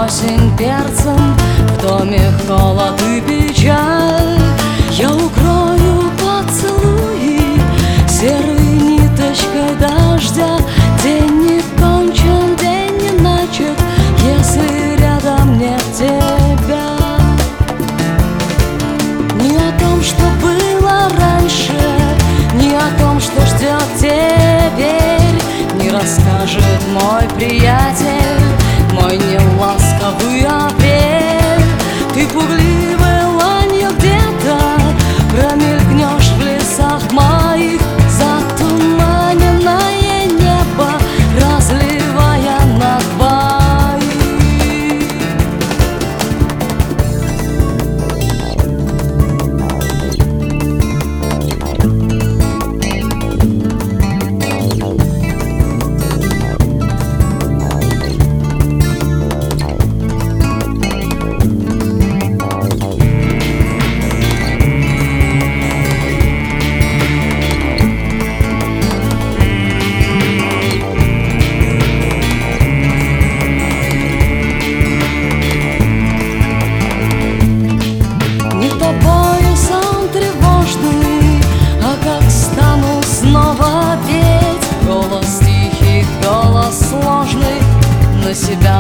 осень перцем, в доме холод и печаль. Я укрою поцелуи серой ниточкой дождя. День не кончен, день не начат, если рядом нет тебя. Не о том, что было раньше, не о том, что ждет теперь, не расскажет мой приятель, мой неласковый апрель. Ты пугливой ланью где-то промелькнешь в лесах моих, затуманенное небо разливая на двоих. Снова петь, голос тихий, голос сложный, на себя